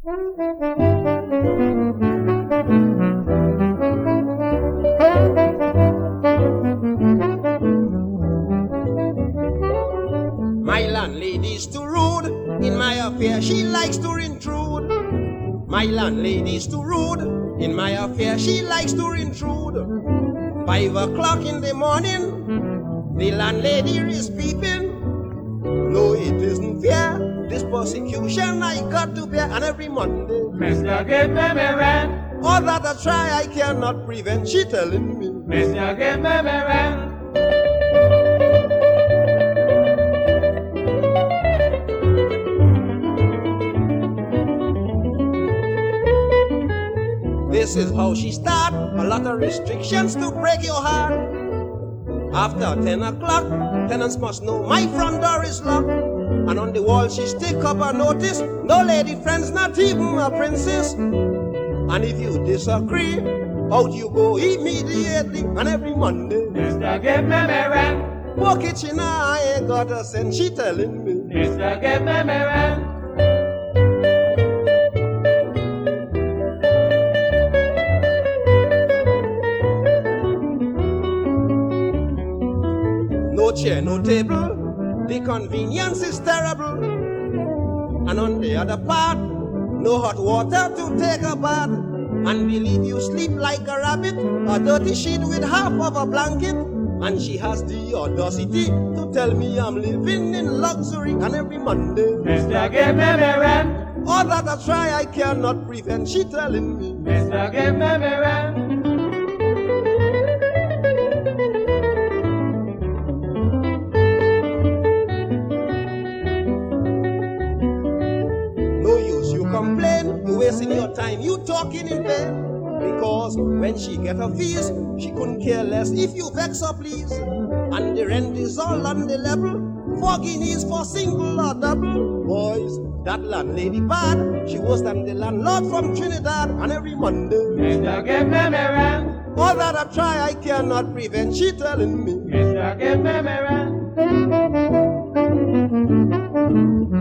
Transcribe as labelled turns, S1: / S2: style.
S1: My landlady's too rude. In my affair, she likes to intrude. My landlady's too rude. In my affair, she likes to intrude. 5 o'clock in the morning, the landlady is peeping. No, it isn't fair. This persecution I got to bear, and every Monday,
S2: Mister, give me my rent.
S1: all that I try I cannot prevent. She telling me,
S2: Mister, give me my rent.
S1: this is how she start. A lot of restrictions to break your heart. After 10 o'clock, tenants must know my front door is locked. And on the wall she stick up a notice, no lady friends, not even a princess. And if you disagree, out you go immediately. And every Monday,
S2: Mister, give me my rent.
S1: poor kitchen, I ain't got a cent. She telling me,
S2: Mister, give me my rent.
S1: no chair, no table, the convenience is terrible. And on the other part, no hot water to take a bath. And believe you sleep like a rabbit, a dirty sheet with half of a blanket. And she has the audacity to tell me I'm living in luxury. And every Monday,
S2: Mister, give me my rent.
S1: all that I try I cannot prevent. She telling me,
S2: Mister, give me my rent.
S1: no use you complain, you wasting your time, you talking in vain. Because when she get her fees, she couldn't care less if you vex her, please. And the rent is all on the level, 4 guineas for single or double. Boys, that landlady bad, she worse than the landlord from Trinidad. And every Monday,
S2: Mister, give me my rent.
S1: all that I try I cannot prevent. She telling me,
S2: Mister, give me my rent.